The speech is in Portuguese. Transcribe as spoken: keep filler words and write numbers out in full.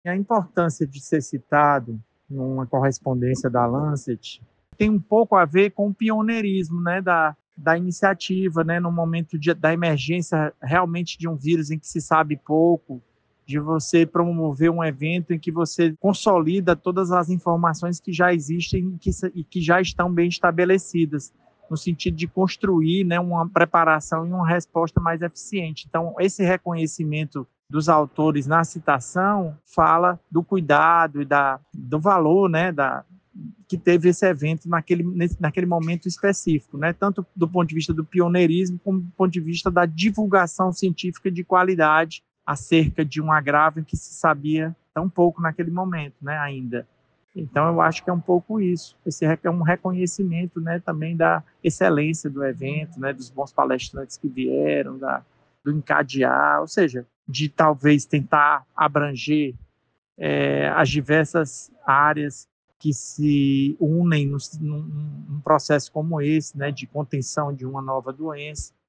E a importância de ser citado numa correspondência da Lancet tem um pouco a ver com o pioneirismo, né, da, da iniciativa, né, no momento de, da emergência realmente de um vírus em que se sabe pouco, de você promover um evento em que você consolida todas as informações que já existem e que, e que já estão bem estabelecidas, no sentido de construir, né, uma preparação e uma resposta mais eficiente. Então, esse reconhecimento dos autores na citação fala do cuidado e da, do valor, né, da, que teve esse evento naquele, naquele momento específico, né? Tanto do ponto de vista do pioneirismo, como do ponto de vista da divulgação científica de qualidade acerca de um agravo em que se sabia tão pouco naquele momento, né, ainda. Então, eu acho que é um pouco isso. Esse é um reconhecimento, né, também da excelência do evento, né, dos bons palestrantes que vieram, da, do encadear, ou seja, de talvez tentar abranger é, as diversas áreas que se unem num, num processo como esse, né, de contenção de uma nova doença.